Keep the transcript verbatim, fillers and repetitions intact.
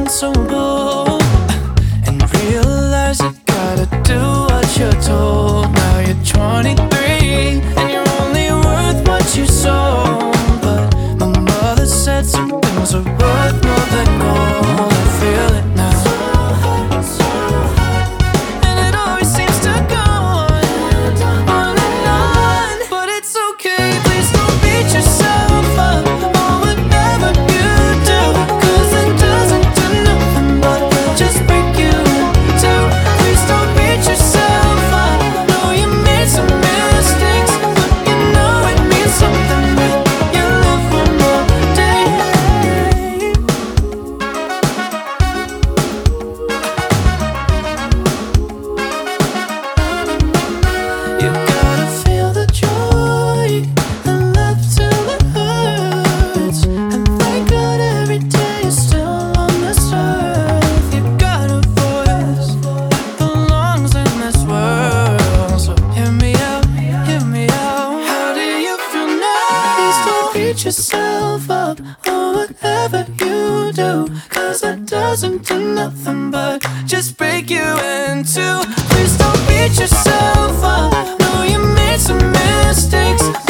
so bold and realize you gotta do what you're told. Now you're twenty-three and you're only worth what you sold. But my mother said some things are worth more than gold. I feel it now. Beat yourself up or whatever you do, cause that doesn't do nothing but just break you in two. Please don't beat yourself up. No, you made some mistakes.